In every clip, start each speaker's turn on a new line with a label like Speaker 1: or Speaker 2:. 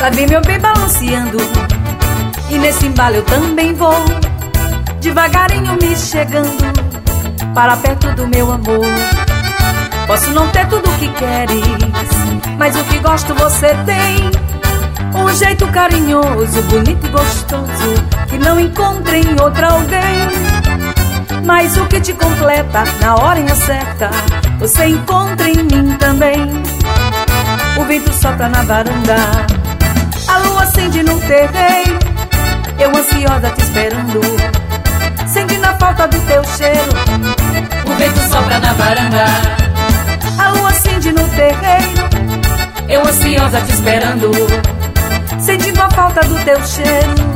Speaker 1: Lá vem meu bem balanceando, e nesse embalo eu também vou, devagarinho me chegando para perto do meu amor. Posso não ter tudo o que queres, mas o que gosto você tem. Um jeito carinhoso, bonito e gostoso, que não encontre em outra alguém. Mas o que te completa na hora certa, você encontra em mim também. O vento sopra na varanda, a lua acende no terreiro, eu ansiosa te esperando, sentindo a falta do teu cheiro.
Speaker 2: O vento sopra na varanda,
Speaker 1: a lua acende no terreiro,
Speaker 2: eu ansiosa te esperando,
Speaker 1: sentindo a falta do teu cheiro.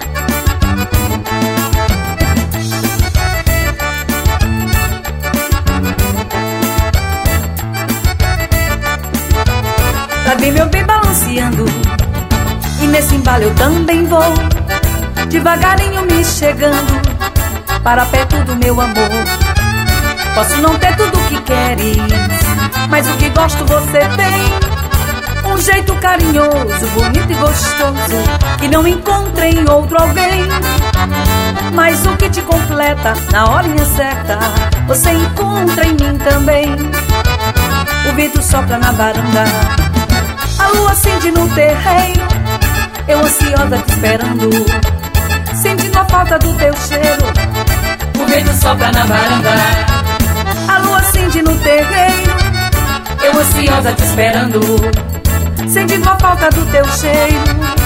Speaker 1: Lá vem meu bem balanceando, e nesse embalo eu também vou, devagarinho me chegando para perto do meu amor. Posso não ter tudo o que queres, mas o que gosto você tem. Um jeito carinhoso, bonito e gostoso, que não encontre em outro alguém. Mas o que te completa na hora certa, você encontra em mim também. O vento sopra na varanda, a lua acende no terreiro, eu ansiosa te esperando, sentindo a falta do teu cheiro.
Speaker 2: O vento sopra na varanda,
Speaker 1: a lua acende no terreiro,
Speaker 2: eu ansiosa te esperando,
Speaker 1: sentindo a falta do teu cheiro.